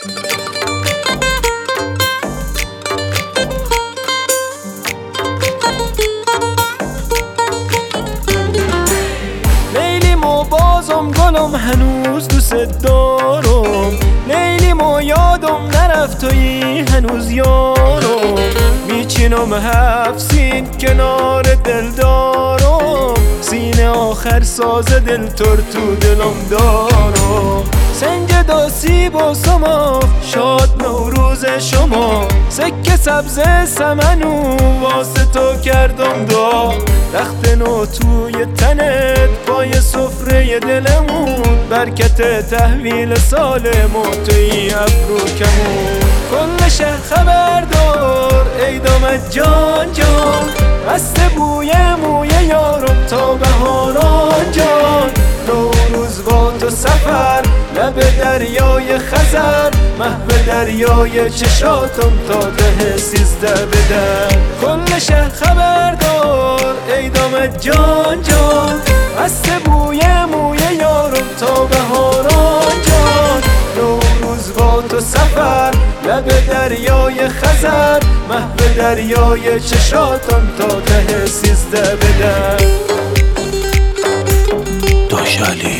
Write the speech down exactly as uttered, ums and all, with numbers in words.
لیلیم و بازم گلم هنوز دوست دارم، لیلیم و یادم نرفت تویی هنوز یارم، میچینم هفسین کنار دل دارم، سینه آخر ساز دل تر تو دلم دارم. سنگ داسی با سما شاد نوروز شما، سکه سبز سمنو واسه تو کردم داغ، رخت نو توی تنت پای سفره دلمون، برکت تحویل سالمون توی ابرو کمون. کل شهر خبر دار ای دامت جان جان، بسته بوی موی یارم تا بهاران جان، نوروز با تو سفر لب دریای خزر، محو دریای چشاتم تا ده سیزده بدر. کل شهر خبر دار ای دامت جان جان، بسته بوی موی یارم تا بهاران جان، نوروز با تو سفر لب دریای خزر، محو دریای چشاتم تا ده سیزده بدر. داشالی